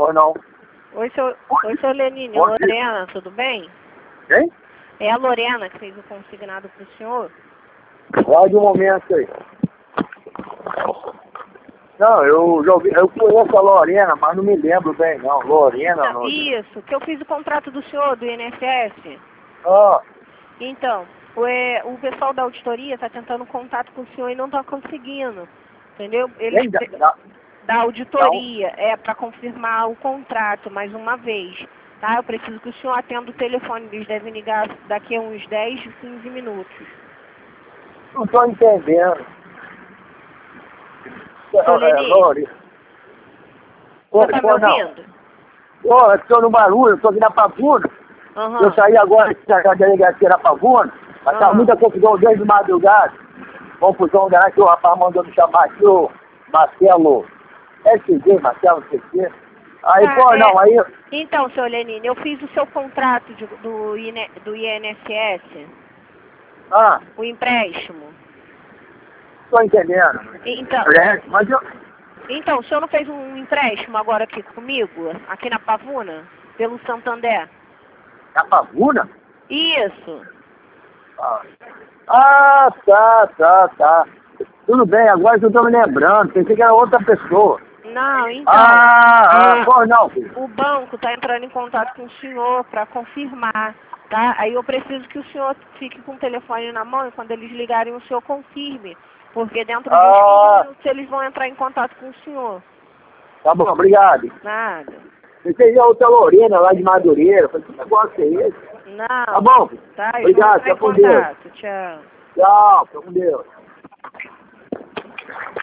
Ou não. Oi, seu Lenine. Bom dia. Lorena, tudo bem? Quem? É a Lorena que fez o consignado pro senhor? Guarde um momento aí. Não, eu já ouvi, eu conheço a Lorena, mas não me lembro bem não. Lorena, Não, não. isso, que eu fiz o contrato do senhor, do INSS. Ah, Então, o pessoal da auditoria está tentando contato com o senhor e não está conseguindo. Entendeu? quem Da auditoria, para confirmar o contrato mais uma vez. Tá? Eu preciso que o senhor atenda o telefone, eles devem ligar daqui a uns 10, 15 minutos. Não estou entendendo. Seu Lenine, Lorena. você está me ouvindo? Ô, eu estou no barulho, estou aqui na Pavuna. Uhum. Eu saí agora da delegacia na Pavuna, mas tá muita confusão desde madrugada. Confusão da que o rapaz mandou me chamar aqui, o Marcelo SD, Marcelo, não sei o quê. Aí, aí... Então, seu Lenine, eu fiz o seu contrato do INSS, o empréstimo. Estou entendendo. Então, Mas eu... Então, o senhor não fez um empréstimo agora aqui comigo, aqui na Pavuna, pelo Santander? Na Pavuna? Isso. Tá. Tudo bem, agora que eu estou me lembrando, pensei que era outra pessoa. Não, então... não, filho. O banco está entrando em contato com o senhor para confirmar, tá? Aí eu preciso que o senhor fique com o telefone na mão e quando eles ligarem o senhor confirme. Porque dentro de uns minutos eles vão entrar em contato com o senhor. Tá bom, obrigado. Nada. Pensei que era outra Lorena lá de Madureira. Falei, que negócio é esse? Não. Tá bom, Tá, obrigado, fica fica com Deus. Tchau. Tchau, fica com Deus.